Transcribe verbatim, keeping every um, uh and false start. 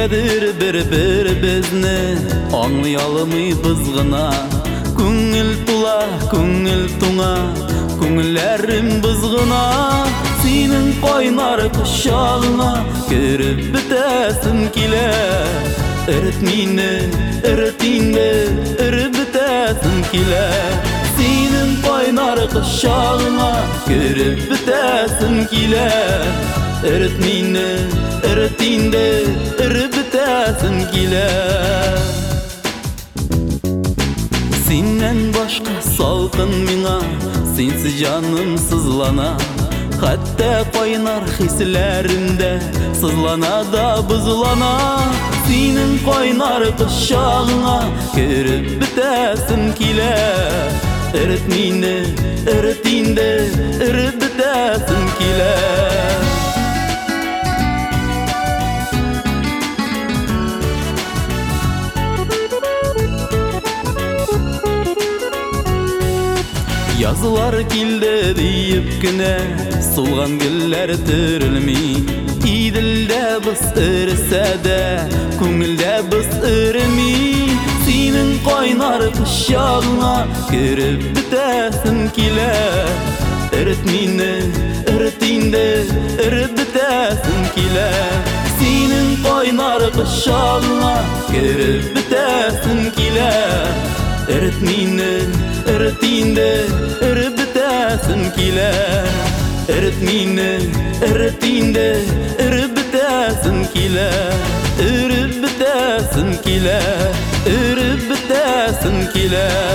Nedir bir-birimizni anlayalımybız gına. Көңіл тула, көңіл туңа, көңілләрім бызғына. Сенің қойнар құшағыңа кіріп бітәсім келе. Үріт мені, үріт инде, үріп бітәсім келе. Сенің қойнар құшағыңа кіріп бітәсім келе. Үріт мені, үріт инде, үріп бітәсім келе. Сеннен башқа салқын миңа, сенсіз жаным сызлана. Хәтта қойнар хисләрімдә сызлана да бызлана. Сенің қойнар құшағыңа кіріп бітәсім келе. Үріт мені, үріт инде, үріп бітәсім келе. Yazılar kildi deyip güne, solgan güller türülmi. İdilde biz ırsa da, көңілде biz ırmi. Senin koynar kuşağına kürüp bitesin kile. Ürüt meni, ürüt inde, ürüp bitesin kile. Senin koynar kuşağına kürüp bitesin kile. Ürüt meni, ürüt inde, ürüp bitesin kile. Ürüt meni, ürüt inde, ürüp bitesin kile. Ürüp bitesin kile, ürüp bitesin kile.